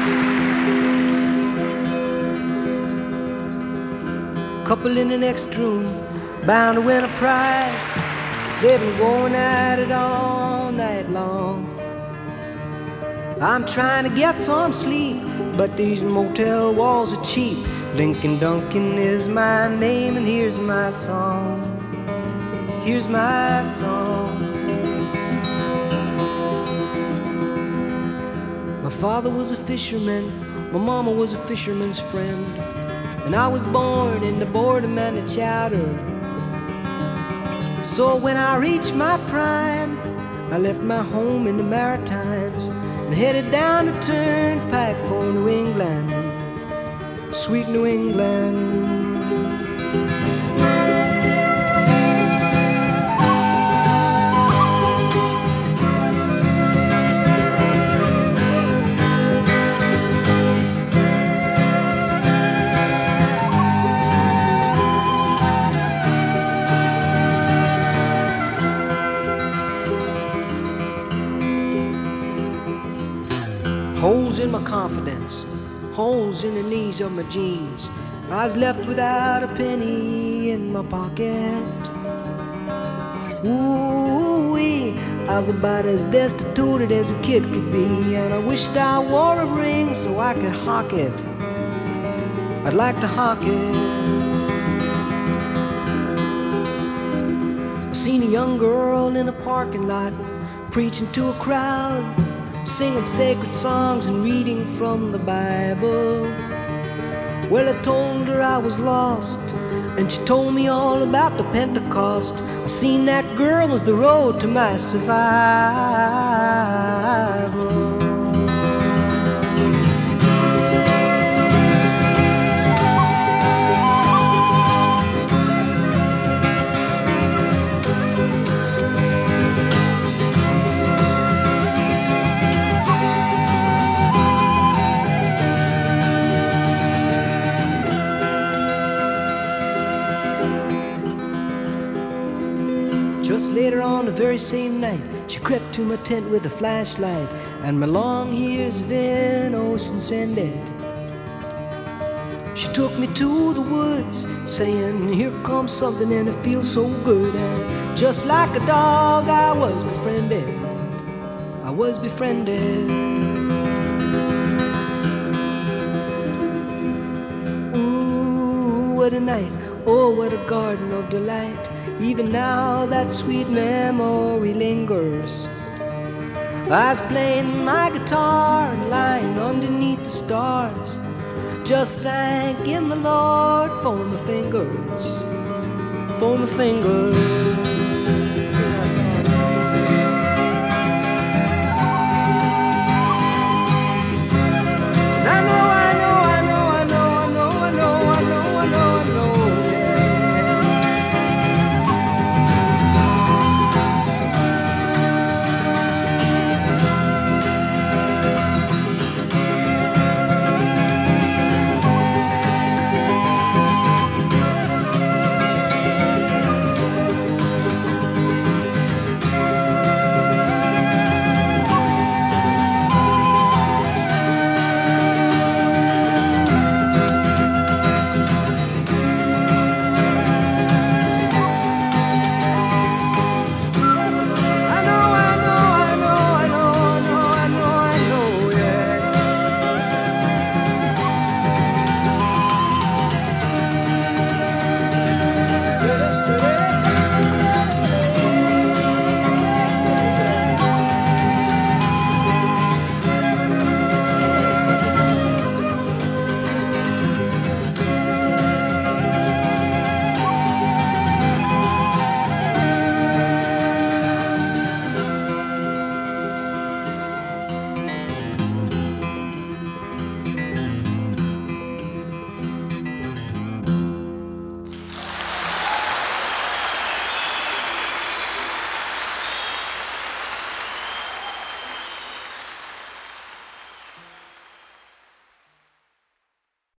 Couple in the next room, bound to win a prize. They've been going at it all night long. I'm trying to get some sleep, but these motel walls are cheap. Lincoln Duncan is my name, and here's my song. Here's my song. My father was a fisherman, my mama was a fisherman's friend, and I was born in the boredom and the chowder. So when I reached my prime, I left my home in the Maritimes and headed down the turnpike for New England, sweet New England. Holes in my confidence, holes in the knees of my jeans. I was left without a penny in my pocket. Ooh-wee, I was about as destitute as a kid could be, and I wished I wore a ring so I could hawk it. I'd like to hawk it. I seen a young girl in a parking lot preaching to a crowd, singing sacred songs and reading from the Bible. Well, I told her I was lost, and she told me all about the Pentecost. I seen that girl was the road to my survival. Just later on the very same night, she crept to my tent with a flashlight, and my long years of innocence ended. She took me to the woods, saying, here comes something and it feels so good. And just like a dog, I was befriended. I was befriended. Ooh, what a night, oh, what a garden of delight. Even now that sweet memory lingers. I was playing my guitar and lying underneath the stars, just thanking the Lord for my fingers, for my fingers.